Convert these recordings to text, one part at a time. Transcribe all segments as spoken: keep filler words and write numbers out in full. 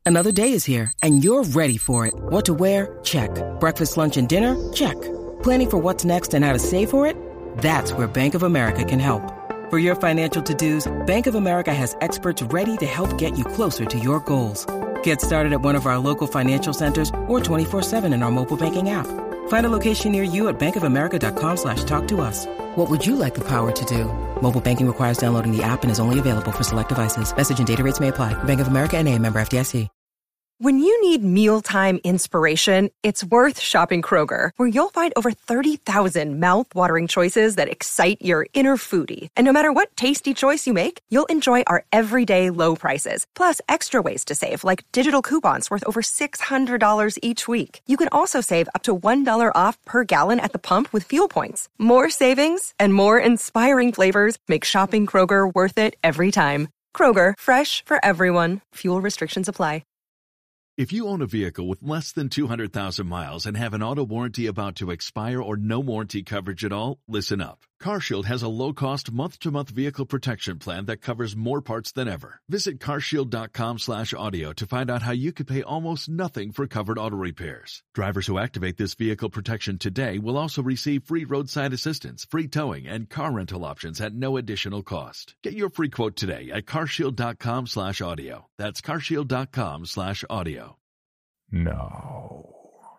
Another day is here, and you're ready for it. What to wear? Check. Breakfast, lunch, and dinner? Check. Planning for what's next and how to save for it? That's where Bank of America can help. For your financial to-dos, Bank of America has experts ready to help get you closer to your goals. Get started at one of our local financial centers or twenty-four seven in our mobile banking app. Find a location near you at bankofamerica.com slash talk to us. What would you like the power to do? Mobile banking requires downloading the app and is only available for select devices. Message and data rates may apply. Bank of America N A, member F D I C. When you need mealtime inspiration, it's worth shopping Kroger, where you'll find over thirty thousand mouth-watering choices that excite your inner foodie. And no matter what tasty choice you make, you'll enjoy our everyday low prices, plus extra ways to save, like digital coupons worth over six hundred dollars each week. You can also save up to one dollar off per gallon at the pump with fuel points. More savings and more inspiring flavors make shopping Kroger worth it every time. Kroger, fresh for everyone. Fuel restrictions apply. If you own a vehicle with less than two hundred thousand miles and have an auto warranty about to expire or no warranty coverage at all, listen up. CarShield has a low-cost month-to-month vehicle protection plan that covers more parts than ever. Visit carshield.com slash audio to find out how you could pay almost nothing for covered auto repairs. Drivers who activate this vehicle protection today will also receive free roadside assistance, free towing, and car rental options at no additional cost. Get your free quote today at carshield.com slash audio. That's carshield.com slash audio. No.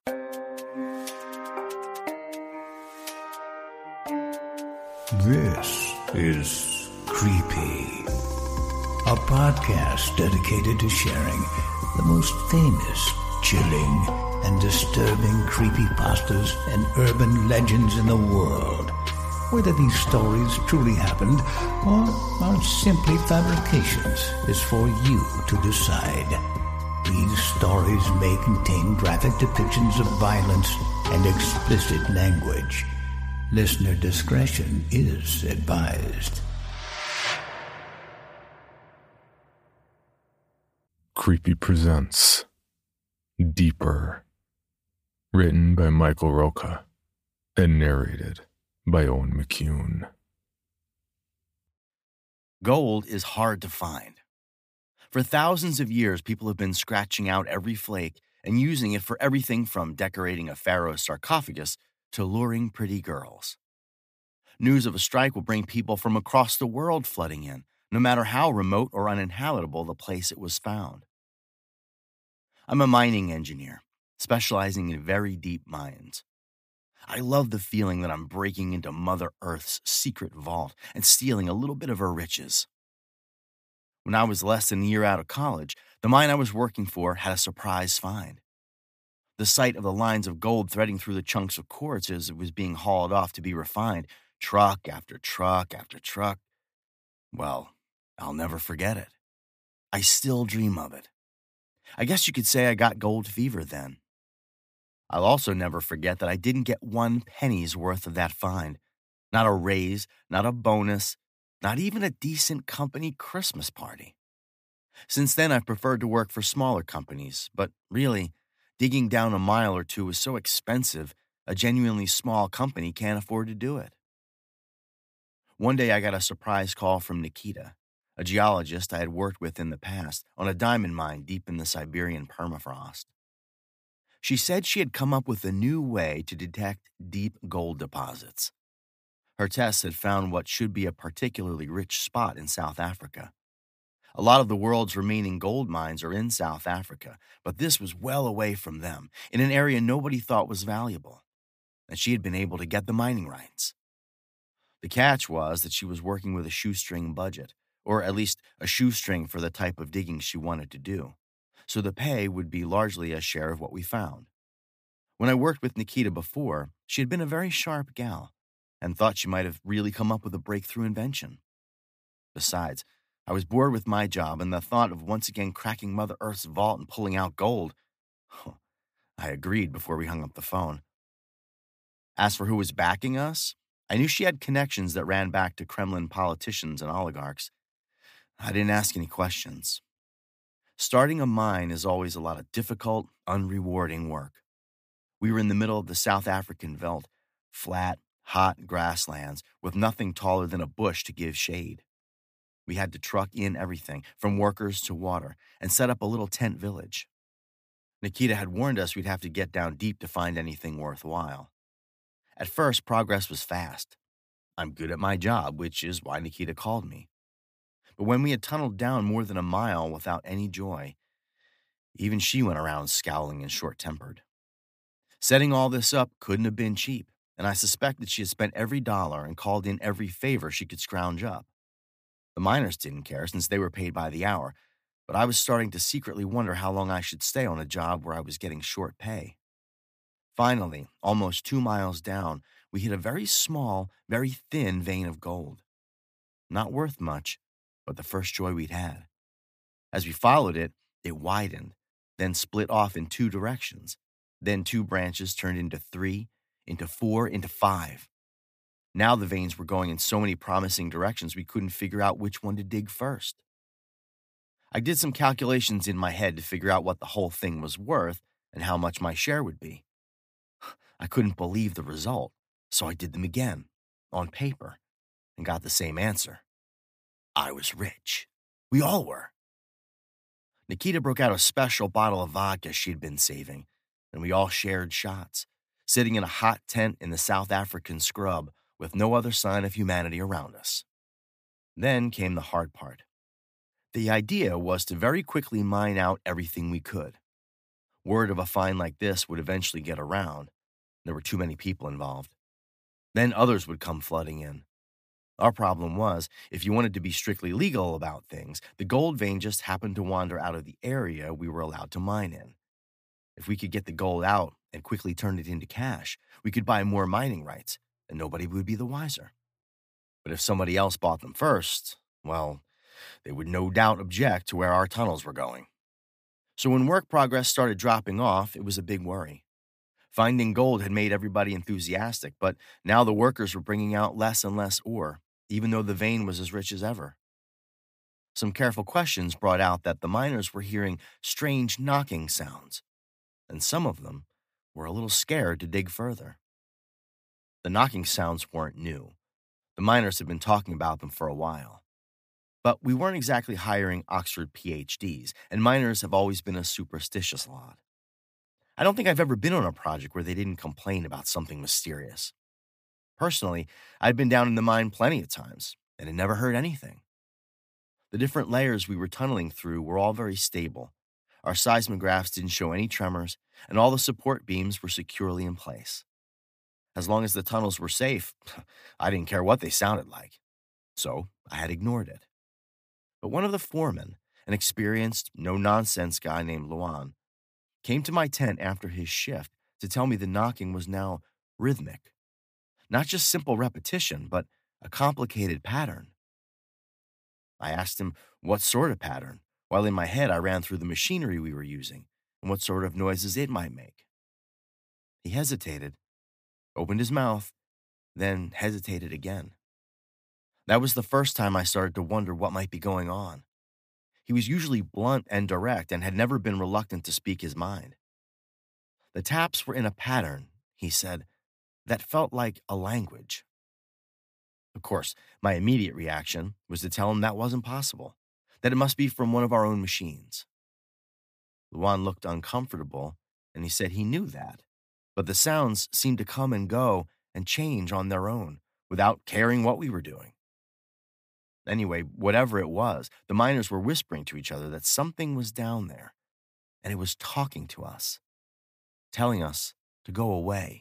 This is Creepy, a podcast dedicated to sharing the most famous, chilling, and disturbing creepypastas and urban legends in the world. Whether these stories truly happened or are simply fabrications is for you to decide. These stories may contain graphic depictions of violence and explicit language. Listener discretion is advised. Creepy presents Deeper, written by Michael Roca and narrated by Owen McCune. Gold is hard to find. For thousands of years, people have been scratching out every flake and using it for everything from decorating a pharaoh's sarcophagus to luring pretty girls. News of a strike will bring people from across the world flooding in, no matter how remote or uninhabitable the place it was found. I'm a mining engineer, specializing in very deep mines. I love the feeling that I'm breaking into Mother Earth's secret vault and stealing a little bit of her riches. When I was less than a year out of college, the mine I was working for had a surprise find. The sight of the lines of gold threading through the chunks of quartz as it was being hauled off to be refined, truck after truck after truck, well, I'll never forget it. I still dream of it. I guess you could say I got gold fever then. I'll also never forget that I didn't get one penny's worth of that find. Not a raise, not a bonus, not even a decent company Christmas party. Since then, I've preferred to work for smaller companies, but really, digging down a mile or two is so expensive, a genuinely small company can't afford to do it. One day I got a surprise call from Nikita, a geologist I had worked with in the past on a diamond mine deep in the Siberian permafrost. She said she had come up with a new way to detect deep gold deposits. Her tests had found what should be a particularly rich spot in South Africa. A lot of the world's remaining gold mines are in South Africa, but this was well away from them, in an area nobody thought was valuable, and she had been able to get the mining rights. The catch was that she was working with a shoestring budget, or at least a shoestring for the type of digging she wanted to do, so the pay would be largely a share of what we found. When I worked with Nikita before, she had been a very sharp gal, and thought she might have really come up with a breakthrough invention. Besides, I was bored with my job, and the thought of once again cracking Mother Earth's vault and pulling out gold, I agreed before we hung up the phone. As for who was backing us, I knew she had connections that ran back to Kremlin politicians and oligarchs. I didn't ask any questions. Starting a mine is always a lot of difficult, unrewarding work. We were in the middle of the South African veldt, flat, hot grasslands with nothing taller than a bush to give shade. We had to truck in everything, from workers to water, and set up a little tent village. Nikita had warned us we'd have to get down deep to find anything worthwhile. At first, progress was fast. I'm good at my job, which is why Nikita called me. But when we had tunneled down more than a mile without any joy, even she went around scowling and short-tempered. Setting all this up couldn't have been cheap, and I suspected she had spent every dollar and called in every favor she could scrounge up. The miners didn't care since they were paid by the hour, but I was starting to secretly wonder how long I should stay on a job where I was getting short pay. Finally, almost two miles down, we hit a very small, very thin vein of gold. Not worth much, but the first joy we'd had. As we followed it, it widened, then split off in two directions. Then two branches turned into three, into four, into five. Now the veins were going in so many promising directions we couldn't figure out which one to dig first. I did some calculations in my head to figure out what the whole thing was worth and how much my share would be. I couldn't believe the result, so I did them again, on paper, and got the same answer. I was rich. We all were. Nikita broke out a special bottle of vodka she'd been saving, and we all shared shots, sitting in a hot tent in the South African scrub with no other sign of humanity around us. Then came the hard part. The idea was to very quickly mine out everything we could. Word of a find like this would eventually get around. There were too many people involved. Then others would come flooding in. Our problem was, if you wanted to be strictly legal about things, the gold vein just happened to wander out of the area we were allowed to mine in. If we could get the gold out and quickly turn it into cash, we could buy more mining rights, and nobody would be the wiser. But if somebody else bought them first, well, they would no doubt object to where our tunnels were going. So when work progress started dropping off, it was a big worry. Finding gold had made everybody enthusiastic, but now the workers were bringing out less and less ore, even though the vein was as rich as ever. Some careful questions brought out that the miners were hearing strange knocking sounds, and some of them were a little scared to dig further. The knocking sounds weren't new. The miners had been talking about them for a while. But we weren't exactly hiring Oxford P H Ds, and miners have always been a superstitious lot. I don't think I've ever been on a project where they didn't complain about something mysterious. Personally, I'd been down in the mine plenty of times, and had never heard anything. The different layers we were tunneling through were all very stable. Our seismographs didn't show any tremors, and all the support beams were securely in place. As long as the tunnels were safe, I didn't care what they sounded like. So I had ignored it. But one of the foremen, an experienced, no-nonsense guy named Luan, came to my tent after his shift to tell me the knocking was now rhythmic. Not just simple repetition, but a complicated pattern. I asked him what sort of pattern, while in my head I ran through the machinery we were using and what sort of noises it might make. He hesitated, opened his mouth, then hesitated again. That was the first time I started to wonder what might be going on. He was usually blunt and direct and had never been reluctant to speak his mind. The taps were in a pattern, he said, that felt like a language. Of course, my immediate reaction was to tell him that wasn't possible, that it must be from one of our own machines. Luan looked uncomfortable, and he said he knew that, but the sounds seemed to come and go and change on their own, without caring what we were doing. Anyway, whatever it was, the miners were whispering to each other that something was down there, and it was talking to us, telling us to go away.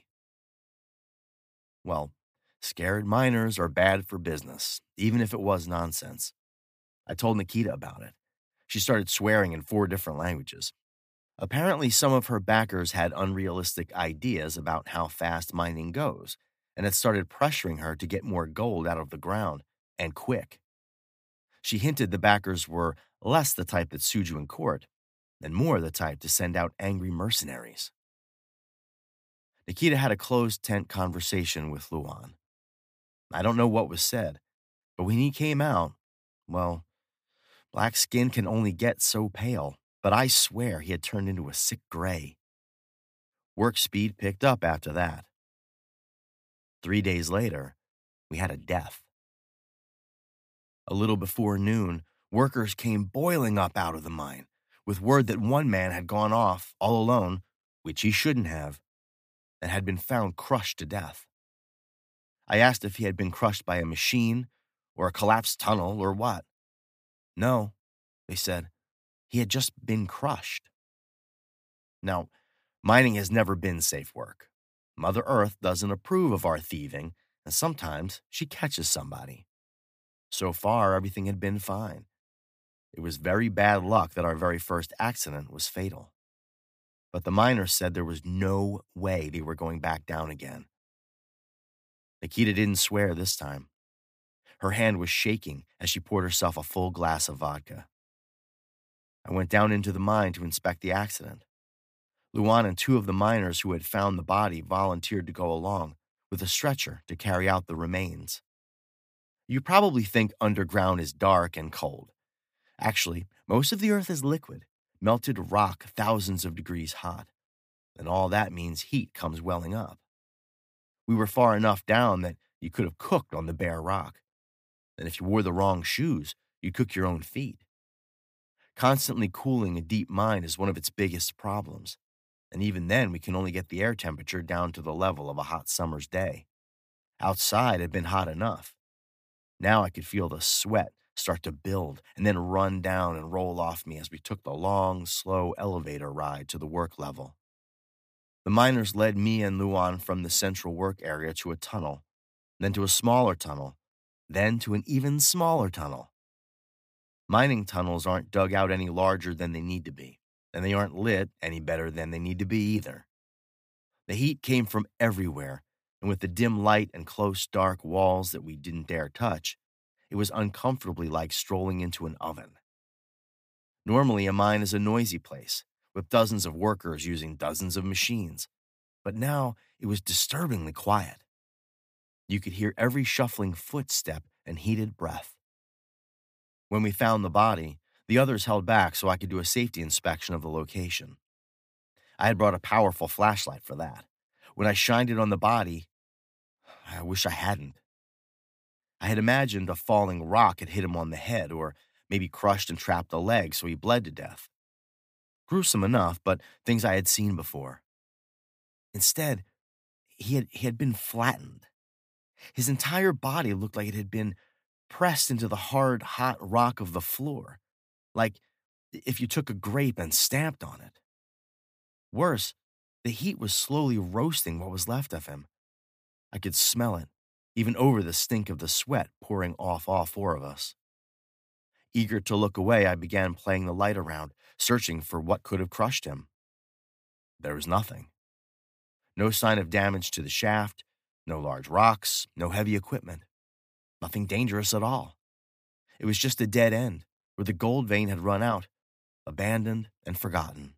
Well, scared miners are bad for business, even if it was nonsense. I told Nikita about it. She started swearing in four different languages. Apparently, some of her backers had unrealistic ideas about how fast mining goes, and had started pressuring her to get more gold out of the ground, and quick. She hinted the backers were less the type that sued you in court, and more the type to send out angry mercenaries. Nikita had a closed-tent conversation with Luan. I don't know what was said, but when he came out, well, black skin can only get so pale, but I swear he had turned into a sick gray. Work speed picked up after that. Three days later, we had a death. A little before noon, workers came boiling up out of the mine with word that one man had gone off all alone, which he shouldn't have, and had been found crushed to death. I asked if he had been crushed by a machine or a collapsed tunnel or what. No, they said, he had just been crushed. Now, mining has never been safe work. Mother Earth doesn't approve of our thieving, and sometimes she catches somebody. So far, everything had been fine. It was very bad luck that our very first accident was fatal. But the miners said there was no way they were going back down again. Nikita didn't swear this time. Her hand was shaking as she poured herself a full glass of vodka. I went down into the mine to inspect the accident. Luan and two of the miners who had found the body volunteered to go along with a stretcher to carry out the remains. You probably think underground is dark and cold. Actually, most of the earth is liquid, melted rock thousands of degrees hot, and all that means heat comes welling up. We were far enough down that you could have cooked on the bare rock, and if you wore the wrong shoes, you'd cook your own feet. Constantly cooling a deep mine is one of its biggest problems, and even then we can only get the air temperature down to the level of a hot summer's day. Outside had been hot enough. Now I could feel the sweat start to build and then run down and roll off me as we took the long, slow elevator ride to the work level. The miners led me and Luan from the central work area to a tunnel, then to a smaller tunnel, then to an even smaller tunnel. Mining tunnels aren't dug out any larger than they need to be, and they aren't lit any better than they need to be either. The heat came from everywhere, and with the dim light and close, dark walls that we didn't dare touch, it was uncomfortably like strolling into an oven. Normally, a mine is a noisy place, with dozens of workers using dozens of machines, but now it was disturbingly quiet. You could hear every shuffling footstep and heated breath. When we found the body, the others held back so I could do a safety inspection of the location. I had brought a powerful flashlight for that. When I shined it on the body, I wish I hadn't. I had imagined a falling rock had hit him on the head or maybe crushed and trapped a leg so he bled to death. Gruesome enough, but things I had seen before. Instead, he had, he had been flattened. His entire body looked like it had been pressed into the hard, hot rock of the floor, like if you took a grape and stamped on it. Worse, the heat was slowly roasting what was left of him. I could smell it, even over the stink of the sweat pouring off all four of us. Eager to look away, I began playing the light around, searching for what could have crushed him. There was nothing. No sign of damage to the shaft, no large rocks, no heavy equipment. Nothing dangerous at all. It was just a dead end where the gold vein had run out, abandoned and forgotten.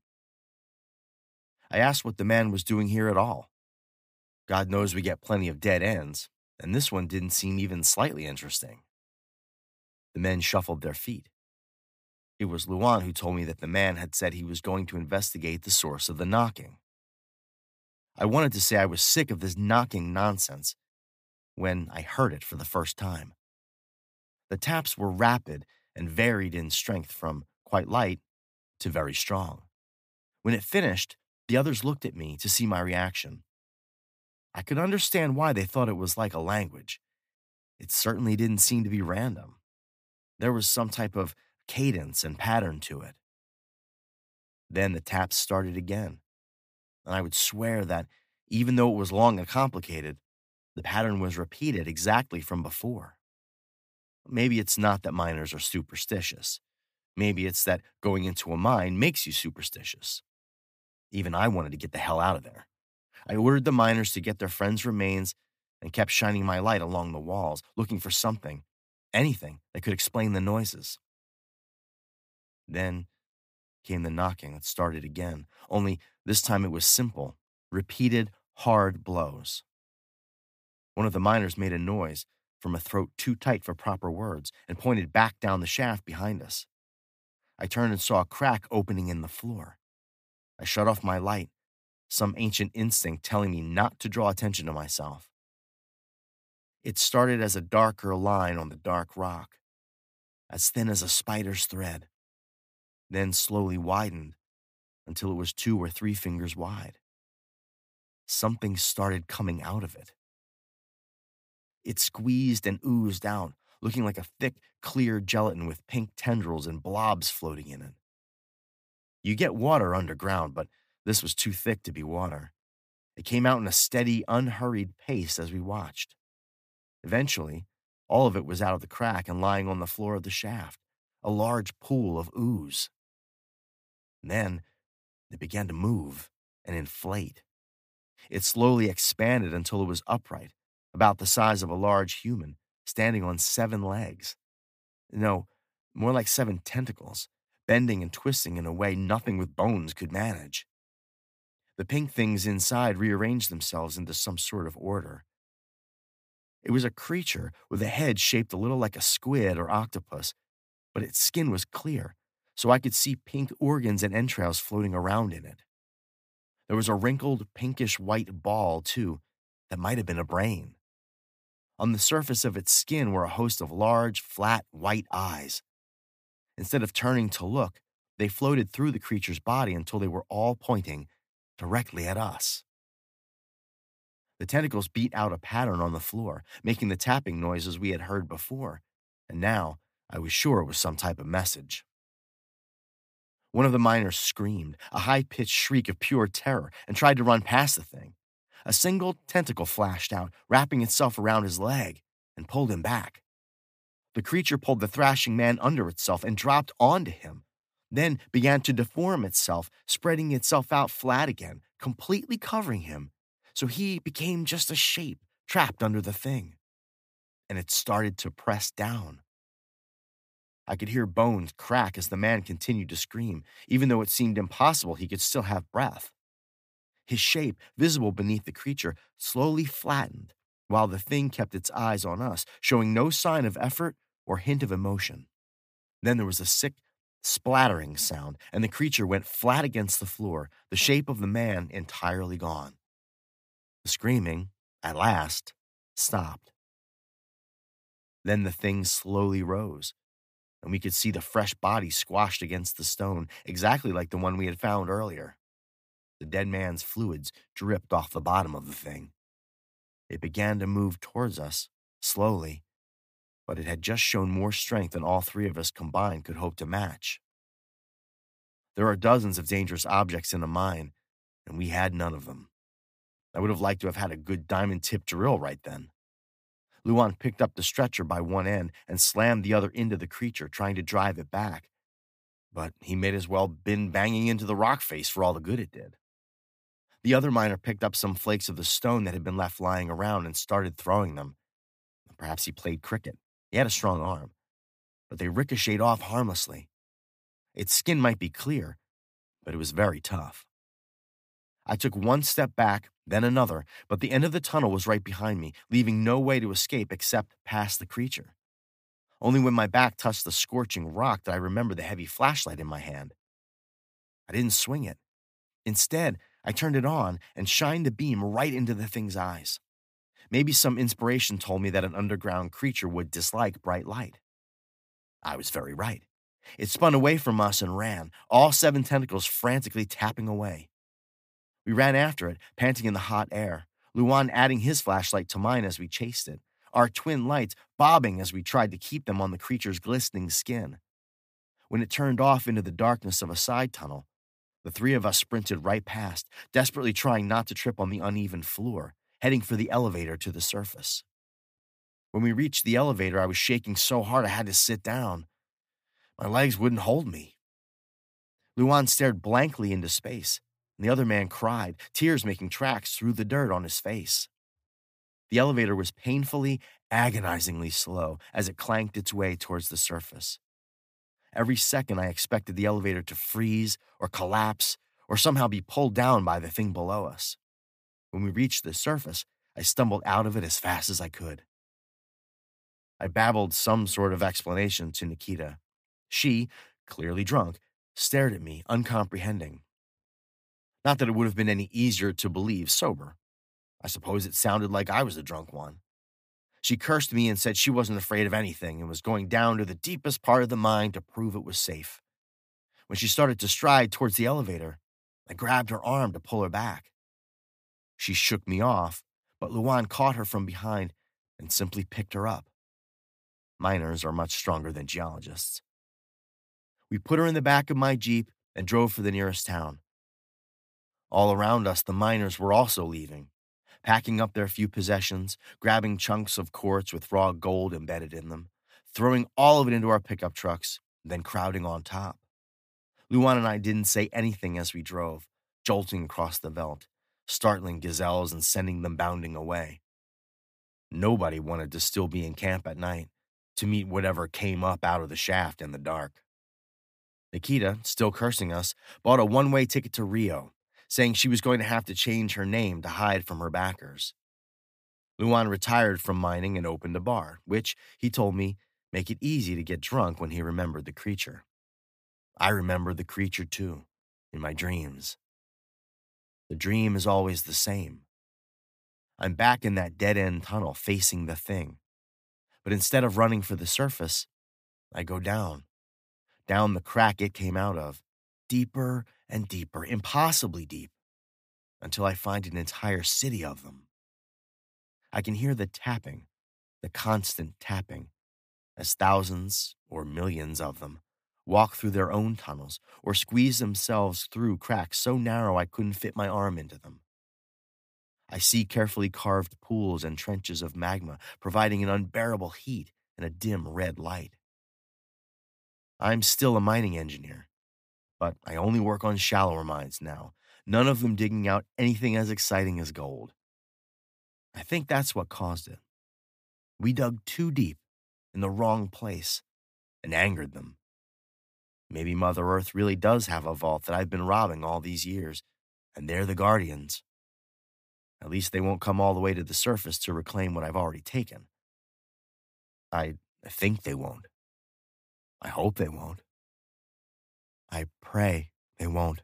I asked what the man was doing here at all. God knows we get plenty of dead ends, and this one didn't seem even slightly interesting. The men shuffled their feet. It was Luan who told me that the man had said he was going to investigate the source of the knocking. I wanted to say I was sick of this knocking nonsense when I heard it for the first time. The taps were rapid and varied in strength from quite light to very strong. When it finished, the others looked at me to see my reaction. I could understand why they thought it was like a language. It certainly didn't seem to be random. There was some type of cadence and pattern to it. Then the taps started again, and I would swear that even though it was long and complicated, the pattern was repeated exactly from before. Maybe it's not that miners are superstitious. Maybe it's that going into a mine makes you superstitious. Even I wanted to get the hell out of there. I ordered the miners to get their friends' remains and kept shining my light along the walls, looking for something, anything that could explain the noises. Then came the knocking that started again, only this time it was simple, repeated, hard blows. One of the miners made a noise from a throat too tight for proper words and pointed back down the shaft behind us. I turned and saw a crack opening in the floor. I shut off my light, some ancient instinct telling me not to draw attention to myself. It started as a darker line on the dark rock, as thin as a spider's thread, then slowly widened until it was two or three fingers wide. Something started coming out of it. It squeezed and oozed out, looking like a thick, clear gelatin with pink tendrils and blobs floating in it. You get water underground, but this was too thick to be water. It came out in a steady, unhurried pace as we watched. Eventually, all of it was out of the crack and lying on the floor of the shaft, a large pool of ooze. And then it began to move and inflate. It slowly expanded until it was upright, about the size of a large human, standing on seven legs. No, more like seven tentacles, bending and twisting in a way nothing with bones could manage. The pink things inside rearranged themselves into some sort of order. It was a creature with a head shaped a little like a squid or octopus, but its skin was clear, so I could see pink organs and entrails floating around in it. There was a wrinkled, pinkish-white ball, too, that might have been a brain. On the surface of its skin were a host of large, flat, white eyes. Instead of turning to look, they floated through the creature's body until they were all pointing directly at us. The tentacles beat out a pattern on the floor, making the tapping noises we had heard before, and now I was sure it was some type of message. One of the miners screamed, a high-pitched shriek of pure terror, and tried to run past the thing. A single tentacle flashed out, wrapping itself around his leg, and pulled him back. The creature pulled the thrashing man under itself and dropped onto him, then began to deform itself, spreading itself out flat again, completely covering him, so he became just a shape trapped under the thing. And it started to press down. I could hear bones crack as the man continued to scream, even though it seemed impossible he could still have breath. His shape, visible beneath the creature, slowly flattened, while the thing kept its eyes on us, showing no sign of effort or hint of emotion. Then there was a sick, splattering sound, and the creature went flat against the floor, the shape of the man entirely gone. The screaming, at last, stopped. Then the thing slowly rose, and we could see the fresh body squashed against the stone, exactly like the one we had found earlier. The dead man's fluids dripped off the bottom of the thing. It began to move towards us, slowly, but it had just shown more strength than all three of us combined could hope to match. There are dozens of dangerous objects in a mine, and we had none of them. I would have liked to have had a good diamond-tipped drill right then. Luan picked up the stretcher by one end and slammed the other into the creature, trying to drive it back. But he may as well been banging into the rock face for all the good it did. The other miner picked up some flakes of the stone that had been left lying around and started throwing them. Perhaps he played cricket. He had a strong arm, but they ricocheted off harmlessly. Its skin might be clear, but it was very tough. I took one step back, then another, but the end of the tunnel was right behind me, leaving no way to escape except past the creature. Only when my back touched the scorching rock did I remember the heavy flashlight in my hand. I didn't swing it. Instead, I turned it on and shined the beam right into the thing's eyes. Maybe some inspiration told me that an underground creature would dislike bright light. I was very right. It spun away from us and ran, all seven tentacles frantically tapping away. We ran after it, panting in the hot air, Luan adding his flashlight to mine as we chased it, our twin lights bobbing as we tried to keep them on the creature's glistening skin. When it turned off into the darkness of a side tunnel, the three of us sprinted right past, desperately trying not to trip on the uneven floor, heading for the elevator to the surface. When we reached the elevator, I was shaking so hard I had to sit down. My legs wouldn't hold me. Luan stared blankly into space, and the other man cried, tears making tracks through the dirt on his face. The elevator was painfully, agonizingly slow as it clanked its way towards the surface. Every second I expected the elevator to freeze or collapse or somehow be pulled down by the thing below us. When we reached the surface, I stumbled out of it as fast as I could. I babbled some sort of explanation to Nikita. She, clearly drunk, stared at me, uncomprehending. Not that it would have been any easier to believe sober. I suppose it sounded like I was the drunk one. She cursed me and said she wasn't afraid of anything and was going down to the deepest part of the mine to prove it was safe. When she started to stride towards the elevator, I grabbed her arm to pull her back. She shook me off, but Luan caught her from behind and simply picked her up. Miners are much stronger than geologists. We put her in the back of my Jeep and drove for the nearest town. All around us, the miners were also leaving, packing up their few possessions, grabbing chunks of quartz with raw gold embedded in them, throwing all of it into our pickup trucks, then crowding on top. Luan and I didn't say anything as we drove, jolting across the veldt, startling gazelles and sending them bounding away. Nobody wanted to still be in camp at night, to meet whatever came up out of the shaft in the dark. Nikita, still cursing us, bought a one-way ticket to Rio, saying she was going to have to change her name to hide from her backers. Luan retired from mining and opened a bar, which, he told me, make it easy to get drunk when he remembered the creature. I remember the creature too, in my dreams. The dream is always the same. I'm back in that dead-end tunnel facing the thing. But instead of running for the surface, I go down. Down the crack it came out of. Deeper and deeper, impossibly deep, until I find an entire city of them. I can hear the tapping, the constant tapping, as thousands or millions of them walk through their own tunnels or squeeze themselves through cracks so narrow I couldn't fit my arm into them. I see carefully carved pools and trenches of magma providing an unbearable heat and a dim red light. I'm still a mining engineer, but I only work on shallower mines now, none of them digging out anything as exciting as gold. I think that's what caused it. We dug too deep in the wrong place and angered them. Maybe Mother Earth really does have a vault that I've been robbing all these years, and they're the guardians. At least they won't come all the way to the surface to reclaim what I've already taken. I think they won't. I hope they won't. I pray they won't.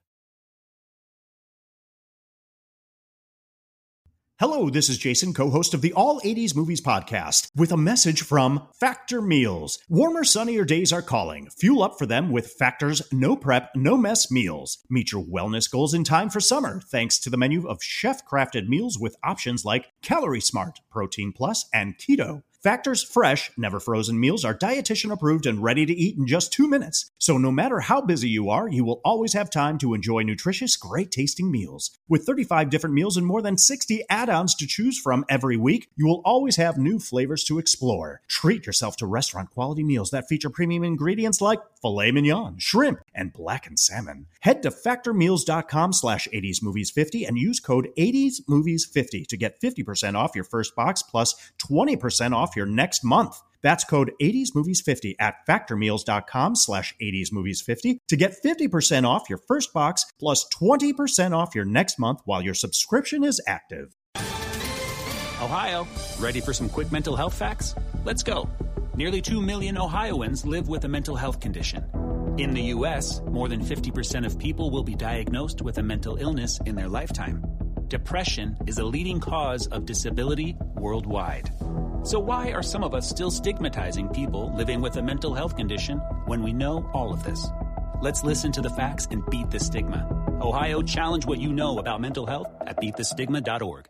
Hello, this is Jason, co-host of the All eighties Movies podcast, with a message from Factor Meals. Warmer, sunnier days are calling. Fuel up for them with Factor's no prep, no mess meals. Meet your wellness goals in time for summer, thanks to the menu of chef-crafted meals with options like Calorie Smart, Protein Plus, and Keto. Factor's fresh, never frozen meals are dietitian approved and ready to eat in just two minutes. So no matter how busy you are, you will always have time to enjoy nutritious, great tasting meals. With thirty-five different meals and more than sixty add-ons to choose from every week, you will always have new flavors to explore. Treat yourself to restaurant quality meals that feature premium ingredients like filet mignon, shrimp, and blackened salmon. Head to factormeals.com slash 80smovies50 and use code eighties movies fifty to get fifty percent off your first box plus twenty percent off your next month. That's code eighties movies fifty at factormeals.com slash 80smovies50 to get fifty percent off your first box plus twenty percent off your next month while your subscription is active. Ohio, ready for some quick mental health facts? Let's go. Nearly two million Ohioans live with a mental health condition. In the U S, more than fifty percent of people will be diagnosed with a mental illness in their lifetime. Depression is a leading cause of disability worldwide. So why are some of us still stigmatizing people living with a mental health condition when we know all of this? Let's listen to the facts and beat the stigma. Ohio, challenge what you know about mental health at beat the stigma dot org.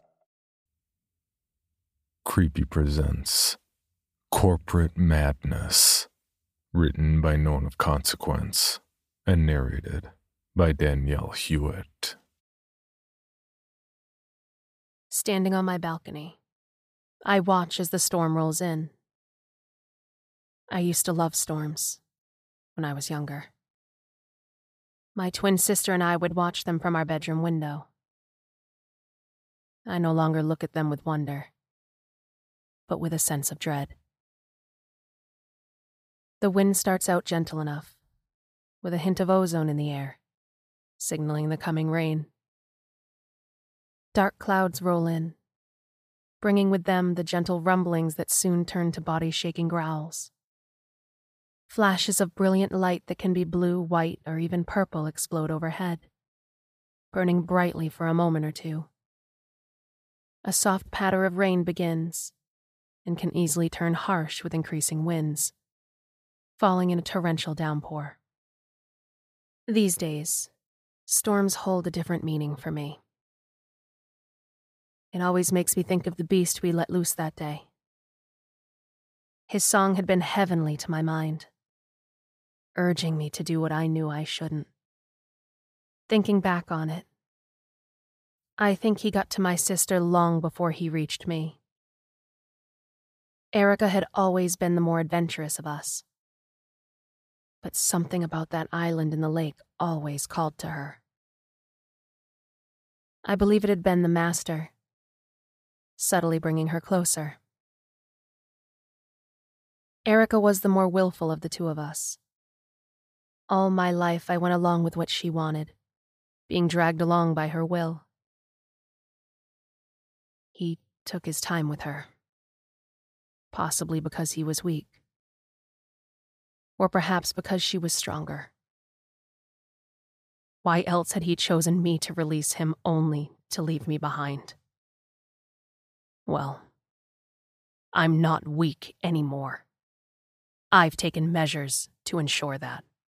Creepy presents Corporate Madness, written by Known of Consequence and narrated by Danielle Hewitt. Standing on my balcony, I watch as the storm rolls in. I used to love storms when I was younger. My twin sister and I would watch them from our bedroom window. I no longer look at them with wonder, but with a sense of dread. The wind starts out gentle enough, with a hint of ozone in the air, signaling the coming rain. Dark clouds roll in, bringing with them the gentle rumblings that soon turn to body-shaking growls. Flashes of brilliant light that can be blue, white, or even purple explode overhead, burning brightly for a moment or two. A soft patter of rain begins, and can easily turn harsh with increasing winds, falling in a torrential downpour. These days, storms hold a different meaning for me. It always makes me think of the beast we let loose that day. His song had been heavenly to my mind, urging me to do what I knew I shouldn't. Thinking back on it, I think he got to my sister long before he reached me. Erica had always been the more adventurous of us, but something about that island in the lake always called to her. I believe it had been the master, subtly bringing her closer. Erica was the more willful of the two of us. All my life I went along with what she wanted, being dragged along by her will. He took his time with her, possibly because he was weak, or perhaps because she was stronger. Why else had he chosen me to release him only to leave me behind? Well, I'm not weak anymore. I've taken measures to ensure that.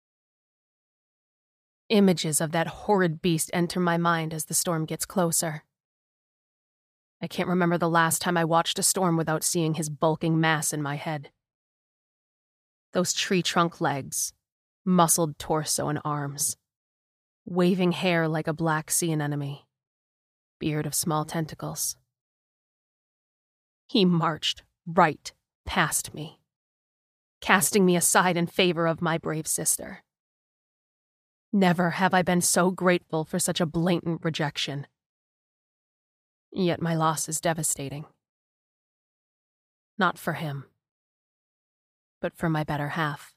Images of that horrid beast enter my mind as the storm gets closer. I can't remember the last time I watched a storm without seeing his bulking mass in my head. Those tree trunk legs, muscled torso and arms, waving hair like a black sea anemone, beard of small tentacles. He marched right past me, casting me aside in favor of my brave sister. Never have I been so grateful for such a blatant rejection. Yet my loss is devastating. Not for him, but for my better half.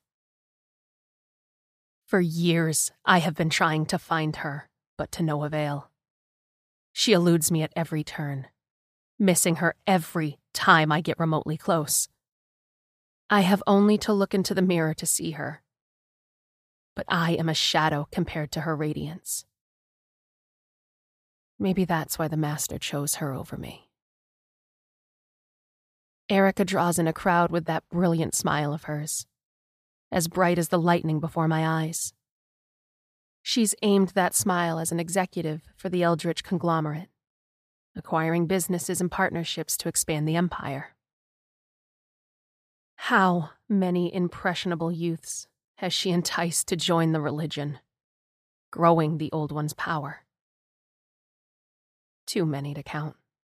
For years, I have been trying to find her, but to no avail. She eludes me at every turn, missing her every time I get remotely close. I have only to look into the mirror to see her, but I am a shadow compared to her radiance. Maybe that's why the master chose her over me. Erica draws in a crowd with that brilliant smile of hers, as bright as the lightning before my eyes. She's aimed that smile as an executive for the Eldritch conglomerate, acquiring businesses and partnerships to expand the empire. How many impressionable youths has she enticed to join the religion, growing the Old One's power? Too many to count.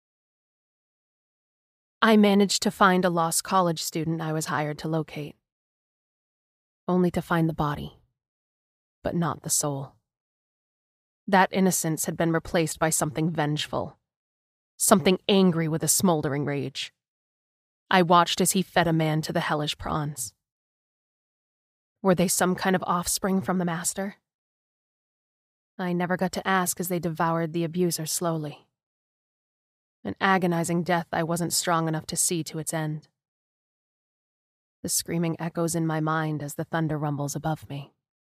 I managed to find a lost college student I was hired to locate, only to find the body, but not the soul. That innocence had been replaced by something vengeful, something angry with a smoldering rage. I watched as he fed a man to the hellish prawns. Were they some kind of offspring from the master? I never got to ask as they devoured the abuser slowly. An agonizing death I wasn't strong enough to see to its end. The screaming echoes in my mind as the thunder rumbles above me.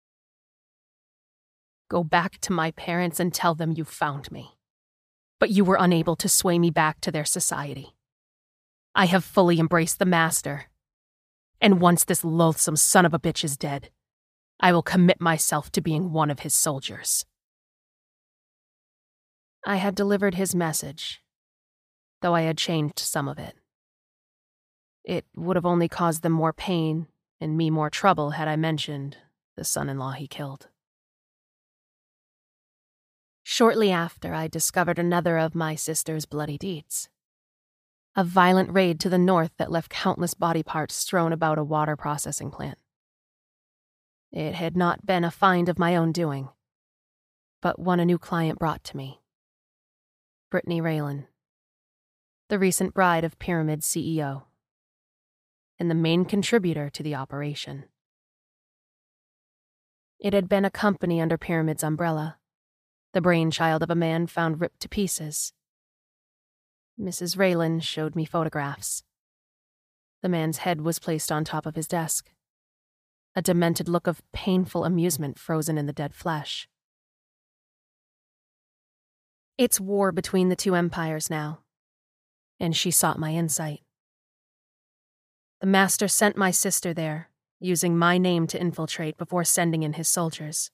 Go back to my parents and tell them you found me, but you were unable to sway me back to their society. I have fully embraced the master, and once this loathsome son of a bitch is dead, I will commit myself to being one of his soldiers. I had delivered his message, though I had changed some of it. It would have only caused them more pain and me more trouble had I mentioned the son-in-law he killed. Shortly after, I discovered another of my sister's bloody deeds. A violent raid to the north that left countless body parts strewn about a water processing plant. It had not been a find of my own doing, but one a new client brought to me. Brittany Raylan, the recent bride of Pyramid's C E O, and the main contributor to the operation. It had been a company under Pyramid's umbrella, the brainchild of a man found ripped to pieces. Missus Raylan showed me photographs. The man's head was placed on top of his desk, a demented look of painful amusement frozen in the dead flesh. It's war between the two empires now, and she sought my insight. The master sent my sister there, using my name to infiltrate before sending in his soldiers.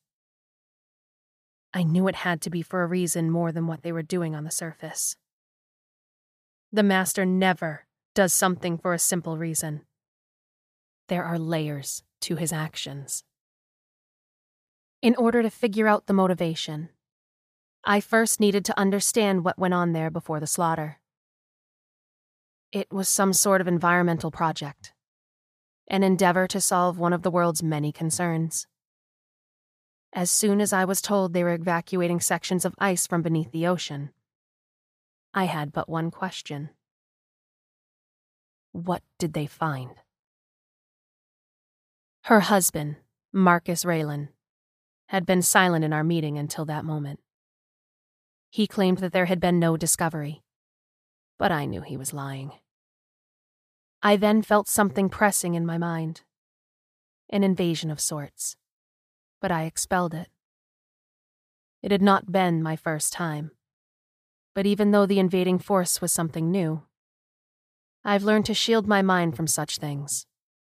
I knew it had to be for a reason more than what they were doing on the surface. The master never does something for a simple reason. There are layers to his actions. In order to figure out the motivation, I first needed to understand what went on there before the slaughter. It was some sort of environmental project, an endeavor to solve one of the world's many concerns. As soon as I was told they were evacuating sections of ice from beneath the ocean, I had but one question. What did they find? Her husband, Marcus Raylan, had been silent in our meeting until that moment. He claimed that there had been no discovery, but I knew he was lying. I then felt something pressing in my mind, an invasion of sorts, but I expelled it. It had not been my first time, but even though the invading force was something new, I've learned to shield my mind from such things.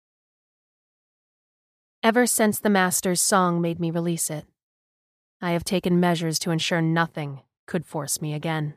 Ever since the Master's song made me release it, I have taken measures to ensure nothing could force me again.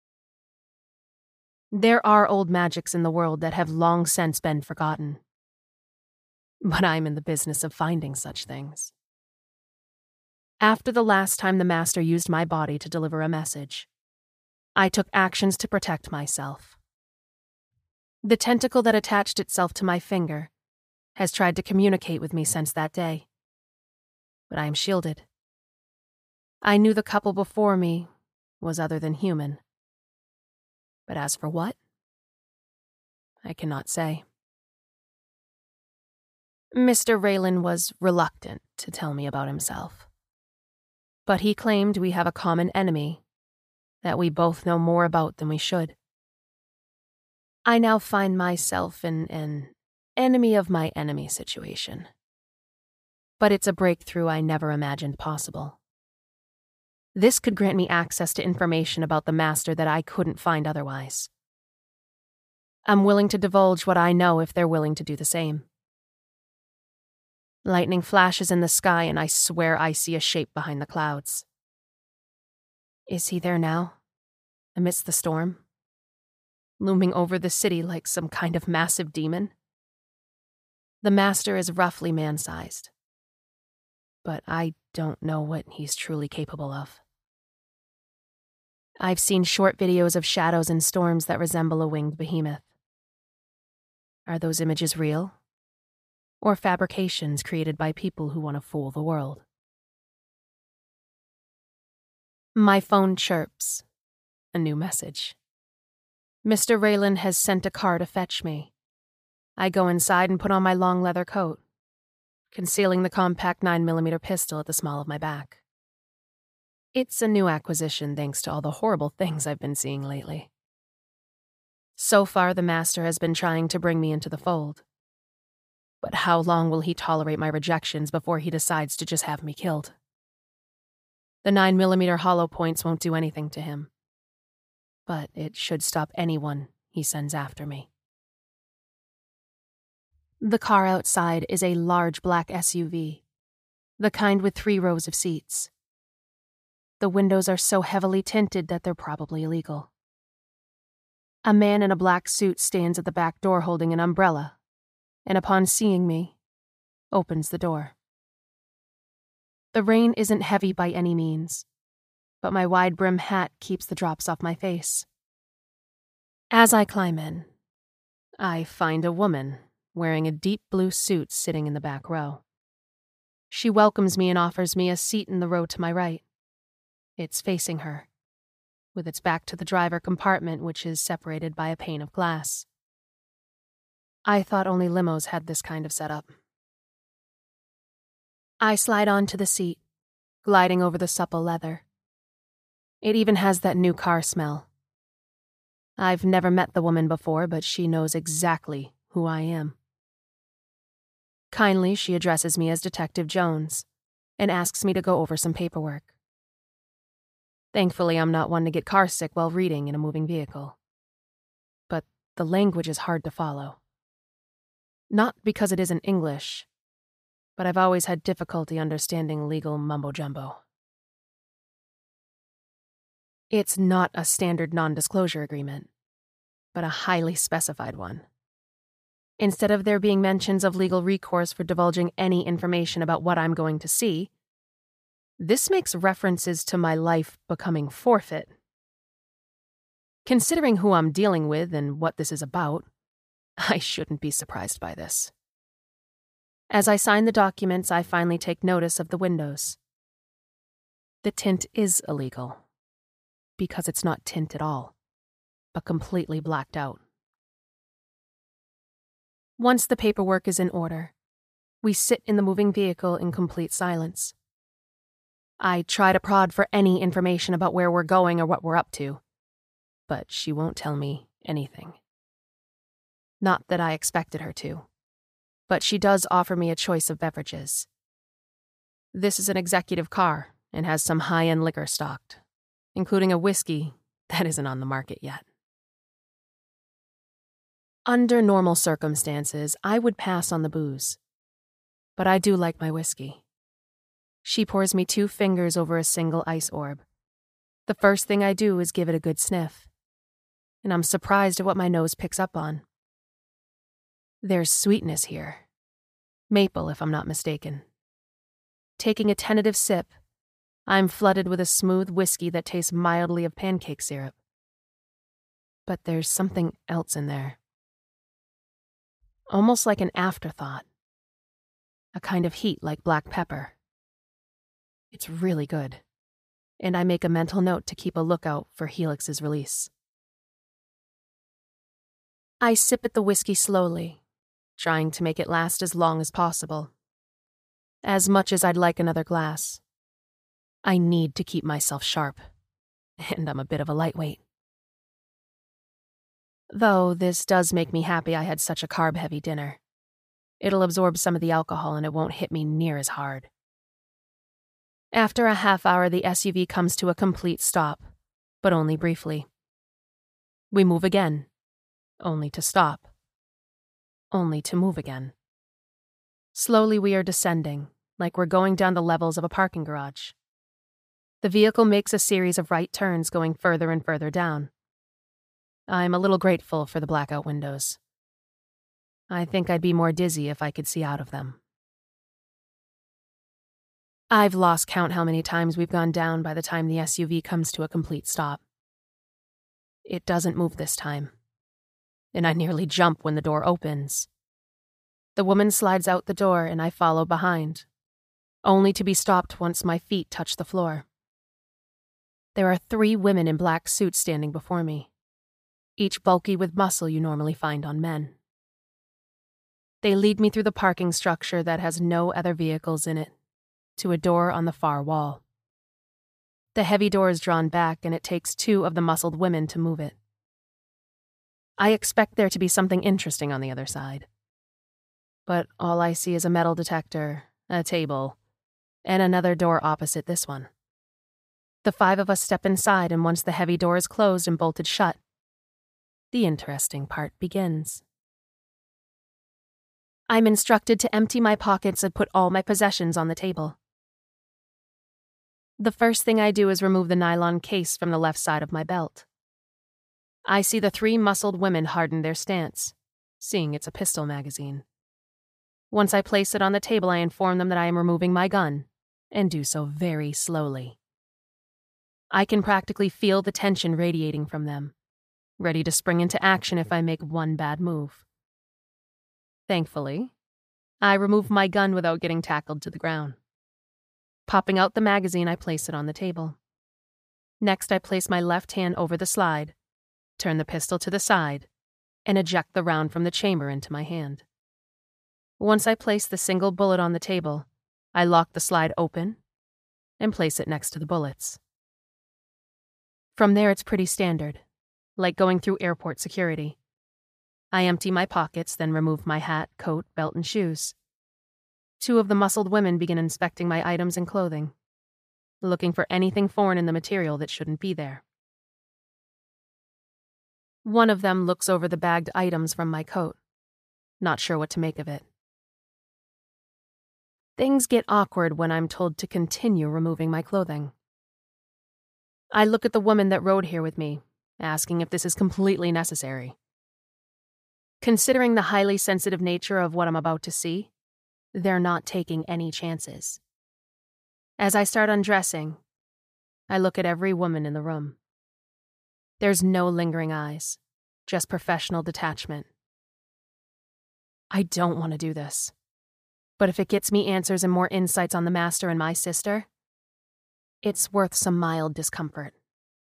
There are old magics in the world that have long since been forgotten, but I'm in the business of finding such things. After the last time the Master used my body to deliver a message, I took actions to protect myself. The tentacle that attached itself to my finger has tried to communicate with me since that day, but I am shielded. I knew the couple before me was other than human, but as for what, I cannot say. Mister Raylan was reluctant to tell me about himself, but he claimed we have a common enemy that we both know more about than we should. I now find myself in an enemy of my enemy situation, but it's a breakthrough I never imagined possible. This could grant me access to information about the Master that I couldn't find otherwise. I'm willing to divulge what I know if they're willing to do the same. Lightning flashes in the sky and I swear I see a shape behind the clouds. Is he there now, amidst the storm? Looming over the city like some kind of massive demon? The Master is roughly man-sized, but I don't know what he's truly capable of. I've seen short videos of shadows and storms that resemble a winged behemoth. Are those images real? Or fabrications created by people who want to fool the world? My phone chirps. A new message. Mister Raylan has sent a car to fetch me. I go inside and put on my long leather coat, concealing the compact nine millimeter pistol at the small of my back. It's a new acquisition thanks to all the horrible things I've been seeing lately. So far, the Master has been trying to bring me into the fold. But how long will he tolerate my rejections before he decides to just have me killed? The nine millimeter hollow points won't do anything to him, but it should stop anyone he sends after me. The car outside is a large black S U V, the kind with three rows of seats. The windows are so heavily tinted that they're probably illegal. A man in a black suit stands at the back door holding an umbrella, and upon seeing me, opens the door. The rain isn't heavy by any means, but my wide brim hat keeps the drops off my face. As I climb in, I find a woman wearing a deep blue suit sitting in the back row. She welcomes me and offers me a seat in the row to my right. It's facing her, with its back to the driver compartment, which is separated by a pane of glass. I thought only limos had this kind of setup. I slide onto the seat, gliding over the supple leather. It even has that new car smell. I've never met the woman before, but she knows exactly who I am. Kindly, she addresses me as Detective Jones and asks me to go over some paperwork. Thankfully, I'm not one to get carsick while reading in a moving vehicle. But the language is hard to follow. Not because it isn't English, but I've always had difficulty understanding legal mumbo-jumbo. It's not a standard non-disclosure agreement, but a highly specified one. Instead of there being mentions of legal recourse for divulging any information about what I'm going to see, this makes references to my life becoming forfeit. Considering who I'm dealing with and what this is about, I shouldn't be surprised by this. As I sign the documents, I finally take notice of the windows. The tint is illegal, because it's not tint at all, but completely blacked out. Once the paperwork is in order, we sit in the moving vehicle in complete silence. I try to prod for any information about where we're going or what we're up to, but she won't tell me anything. Not that I expected her to, but she does offer me a choice of beverages. This is an executive car and has some high-end liquor stocked, including a whiskey that isn't on the market yet. Under normal circumstances, I would pass on the booze, but I do like my whiskey. She pours me two fingers over a single ice orb. The first thing I do is give it a good sniff, and I'm surprised at what my nose picks up on. There's sweetness here. Maple, if I'm not mistaken. Taking a tentative sip, I'm flooded with a smooth whiskey that tastes mildly of pancake syrup. But there's something else in there. Almost like an afterthought. A kind of heat like black pepper. It's really good, and I make a mental note to keep a lookout for Helix's release. I sip at the whiskey slowly, trying to make it last as long as possible. As much as I'd like another glass, I need to keep myself sharp, and I'm a bit of a lightweight. Though this does make me happy I had such a carb-heavy dinner. It'll absorb some of the alcohol and it won't hit me near as hard. After a half hour, the S U V comes to a complete stop, but only briefly. We move again, only to stop, only to move again. Slowly we are descending, like we're going down the levels of a parking garage. The vehicle makes a series of right turns going further and further down. I'm a little grateful for the blackout windows. I think I'd be more dizzy if I could see out of them. I've lost count how many times we've gone down by the time the S U V comes to a complete stop. It doesn't move this time, and I nearly jump when the door opens. The woman slides out the door and I follow behind, only to be stopped once my feet touch the floor. There are three women in black suits standing before me, each bulky with muscle you normally find on men. They lead me through the parking structure that has no other vehicles in it, to a door on the far wall. The heavy door is drawn back and it takes two of the muscled women to move it. I expect there to be something interesting on the other side. But all I see is a metal detector, a table, and another door opposite this one. The five of us step inside, and once the heavy door is closed and bolted shut, the interesting part begins. I'm instructed to empty my pockets and put all my possessions on the table. The first thing I do is remove the nylon case from the left side of my belt. I see the three muscled women harden their stance, seeing it's a pistol magazine. Once I place it on the table, I inform them that I am removing my gun, and do so very slowly. I can practically feel the tension radiating from them, ready to spring into action if I make one bad move. Thankfully, I remove my gun without getting tackled to the ground. Popping out the magazine, I place it on the table. Next, I place my left hand over the slide, turn the pistol to the side, and eject the round from the chamber into my hand. Once I place the single bullet on the table, I lock the slide open and place it next to the bullets. From there, it's pretty standard, like going through airport security. I empty my pockets, then remove my hat, coat, belt, and shoes. Two of the muscled women begin inspecting my items and clothing, looking for anything foreign in the material that shouldn't be there. One of them looks over the bagged items from my coat, not sure what to make of it. Things get awkward when I'm told to continue removing my clothing. I look at the woman that rode here with me, asking if this is completely necessary. Considering the highly sensitive nature of what I'm about to see, they're not taking any chances. As I start undressing, I look at every woman in the room. There's no lingering eyes, just professional detachment. I don't want to do this, but if it gets me answers and more insights on the master and my sister, it's worth some mild discomfort.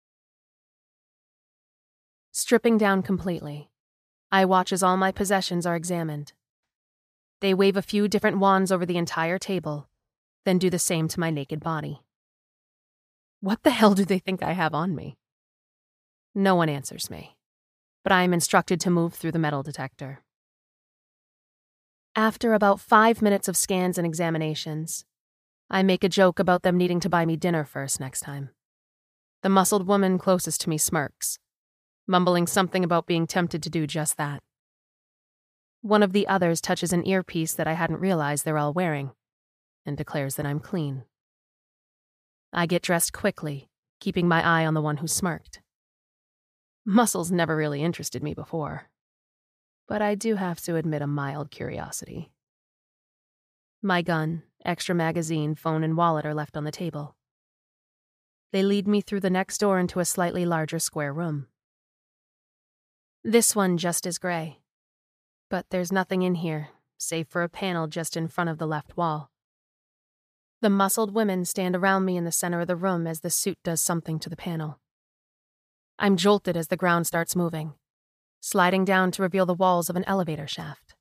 Stripping down completely, I watch as all my possessions are examined. They wave a few different wands over the entire table, then do the same to my naked body. What the hell do they think I have on me? No one answers me, but I am instructed to move through the metal detector. After about five minutes of scans and examinations, I make a joke about them needing to buy me dinner first next time. The muscled woman closest to me smirks, mumbling something about being tempted to do just that. One of the others touches an earpiece that I hadn't realized they're all wearing, and declares that I'm clean. I get dressed quickly, keeping my eye on the one who smirked. Muscles never really interested me before, but I do have to admit a mild curiosity. My gun, extra magazine, phone, and wallet are left on the table. They lead me through the next door into a slightly larger square room. This one just as gray, but there's nothing in here, save for a panel just in front of the left wall. The muscled women stand around me in the center of the room as the suit does something to the panel. I'm jolted as the ground starts moving, sliding down to reveal the walls of an elevator shaft.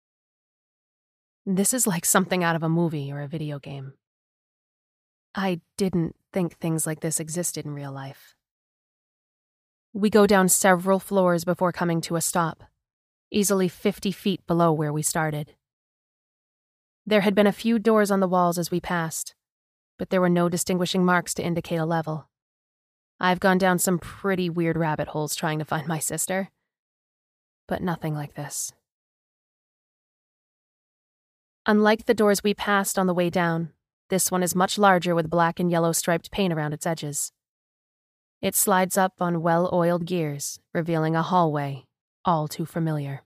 This is like something out of a movie or a video game. I didn't think things like this existed in real life. We go down several floors before coming to a stop, easily fifty feet below where we started. There had been a few doors on the walls as we passed, but there were no distinguishing marks to indicate a level. I've gone down some pretty weird rabbit holes trying to find my sister, but nothing like this. Unlike the doors we passed on the way down, this one is much larger with black and yellow striped paint around its edges. It slides up on well-oiled gears, revealing a hallway, all too familiar.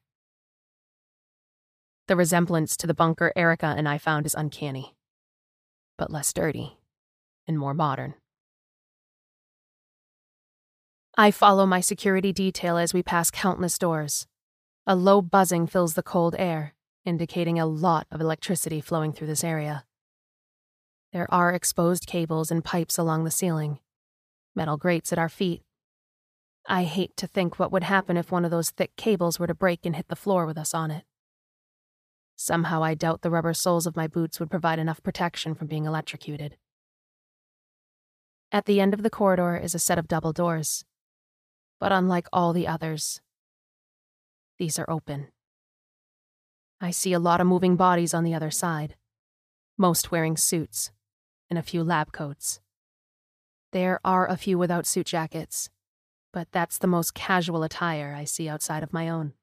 The resemblance to the bunker Erica and I found is uncanny, but less dirty and more modern. I follow my security detail as we pass countless doors. A low buzzing fills the cold air, indicating a lot of electricity flowing through this area. There are exposed cables and pipes along the ceiling, metal grates at our feet. I hate to think what would happen if one of those thick cables were to break and hit the floor with us on it. Somehow I doubt the rubber soles of my boots would provide enough protection from being electrocuted. At the end of the corridor is a set of double doors, but unlike all the others, these are open. I see a lot of moving bodies on the other side, most wearing suits, and a few lab coats. There are a few without suit jackets, but that's the most casual attire I see outside of my own.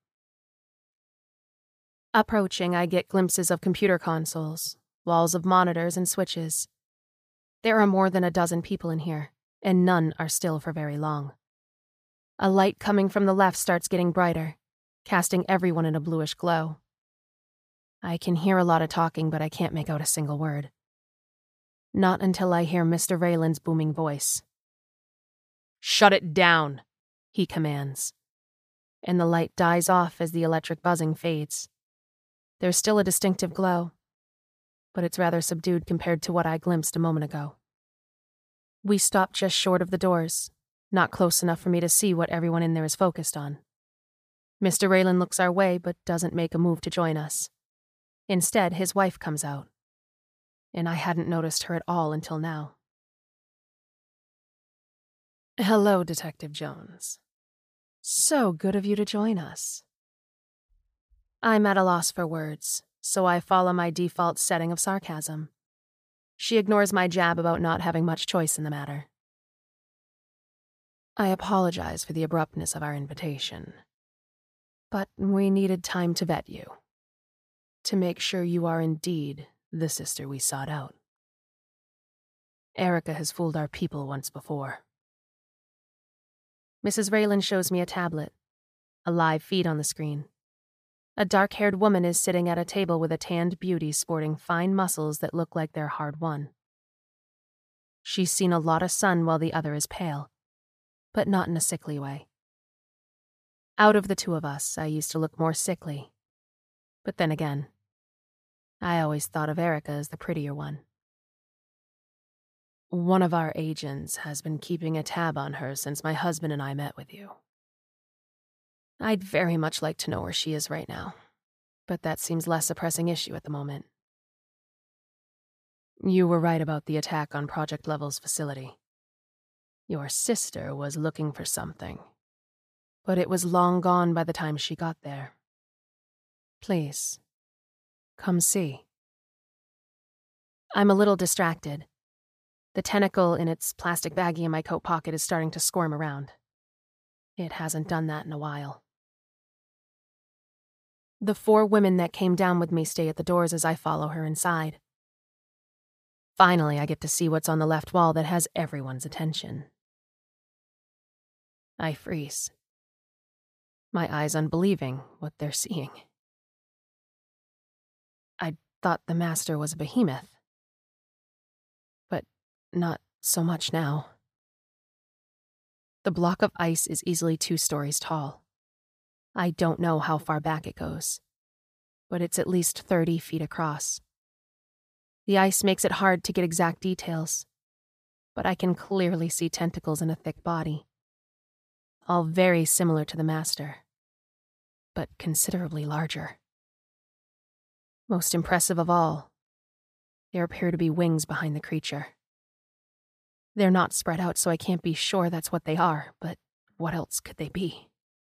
Approaching, I get glimpses of computer consoles, walls of monitors and switches. There are more than a dozen people in here, and none are still for very long. A light coming from the left starts getting brighter, casting everyone in a bluish glow. I can hear a lot of talking, but I can't make out a single word. Not until I hear Mister Raylan's booming voice. "Shut it down," he commands, and the light dies off as the electric buzzing fades. There's still a distinctive glow, but it's rather subdued compared to what I glimpsed a moment ago. We stop just short of the doors, not close enough for me to see what everyone in there is focused on. Mister Raylan looks our way, but doesn't make a move to join us. Instead, his wife comes out, and I hadn't noticed her at all until now. "Hello, Detective Jones. So good of you to join us." I'm at a loss for words, so I follow my default setting of sarcasm. She ignores my jab about not having much choice in the matter. "I apologize for the abruptness of our invitation, but we needed time to vet you, to make sure you are indeed the sister we sought out. Erica has fooled our people once before. Missus Raylan shows me a tablet, a live feed on the screen. A dark-haired woman is sitting at a table with a tanned beauty sporting fine muscles that look like they're hard-won. She's seen a lot of sun while the other is pale, but not in a sickly way. Out of the two of us, I used to look more sickly. But then again, I always thought of Erica as the prettier one. One of our agents has been keeping a tab on her since my husband and I met with you. I'd very much like to know where she is right now, but that seems less a pressing issue at the moment. You were right about the attack on Project Level's facility. Your sister was looking for something, but it was long gone by the time she got there. Please, come see. I'm a little distracted. The tentacle in its plastic baggie in my coat pocket is starting to squirm around. It hasn't done that in a while. The four women that came down with me stay at the doors as I follow her inside. Finally, I get to see what's on the left wall that has everyone's attention. I freeze, my eyes unbelieving what they're seeing. I thought the master was a behemoth. But not so much now. The block of ice is easily two stories tall. I don't know how far back it goes, but it's at least thirty feet across. The ice makes it hard to get exact details, but I can clearly see tentacles in a thick body. All very similar to the master, but considerably larger. Most impressive of all, there appear to be wings behind the creature. They're not spread out, so I can't be sure that's what they are, but what else could they be?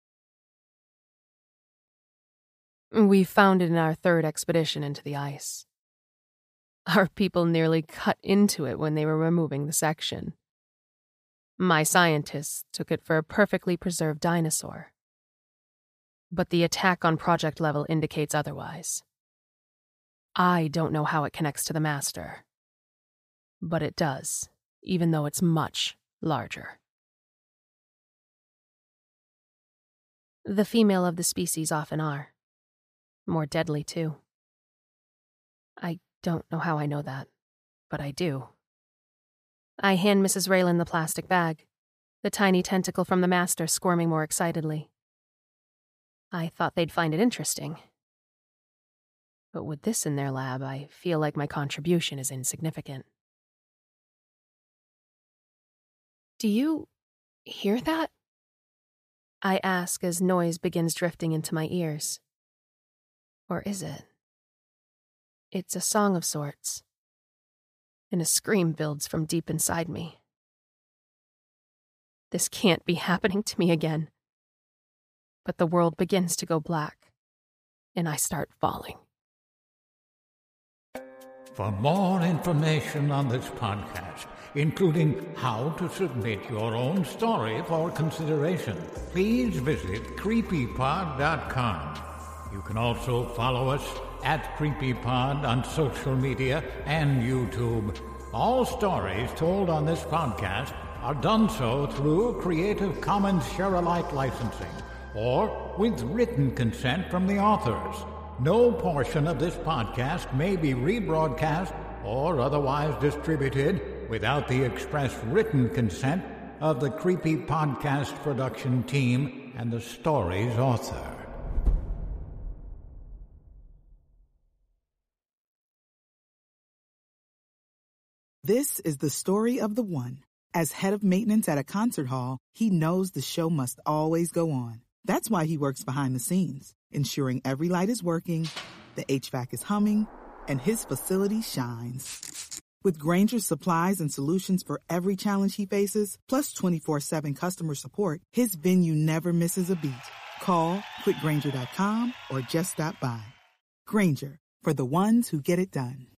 We found it in our third expedition into the ice. Our people nearly cut into it when they were removing the section. My scientists took it for a perfectly preserved dinosaur. But the attack on Project Level indicates otherwise. I don't know how it connects to the master, but it does, even though it's much larger. The female of the species often are. More deadly, too. I don't know how I know that, but I do. I hand Missus Raylan the plastic bag, the tiny tentacle from the master squirming more excitedly. I thought they'd find it interesting. But with this in their lab, I feel like my contribution is insignificant. Do you hear that? I ask as noise begins drifting into my ears. Or is it? It's a song of sorts, and a scream builds from deep inside me. This can't be happening to me again. But the world begins to go black, and I start falling. For more information on this podcast, including how to submit your own story for consideration, please visit creepypod dot com. You can also follow us at CreepyPod on social media and YouTube. All stories told on this podcast are done so through Creative Commons Share-alike licensing or with written consent from the authors. No portion of this podcast may be rebroadcast or otherwise distributed without the express written consent of the Creepy Podcast production team and the story's author. This is the story of the one. As head of maintenance at a concert hall, he knows the show must always go on. That's why he works behind the scenes, ensuring every light is working, the H V A C is humming, and his facility shines. With Grainger's supplies and solutions for every challenge he faces, plus twenty-four seven customer support, his venue never misses a beat. Call quick grainger dot com or just stop by. Grainger, for the ones who get it done.